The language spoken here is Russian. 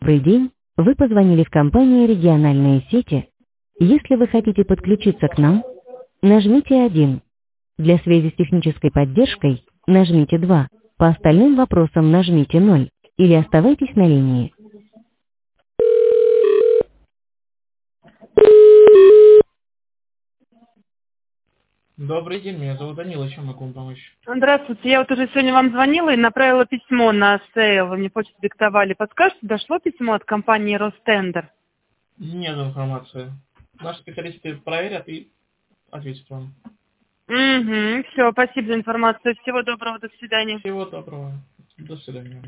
Добрый день, вы позвонили в компанию «Региональные сети». Если вы хотите подключиться к нам, нажмите 1. Для связи с технической поддержкой нажмите 2. По остальным вопросам нажмите 0. Или оставайтесь на линии. Добрый день, меня зовут Данила, чем могу вам помочь? Здравствуйте, я вот уже сегодня вам звонила и направила письмо на сейл. Вы мне почту диктовали. Подскажете, дошло письмо от компании «Ростендер»? Нет информации. Наши специалисты проверят и ответят вам. Угу, все, спасибо за информацию. Всего доброго, до свидания. Всего доброго. До свидания.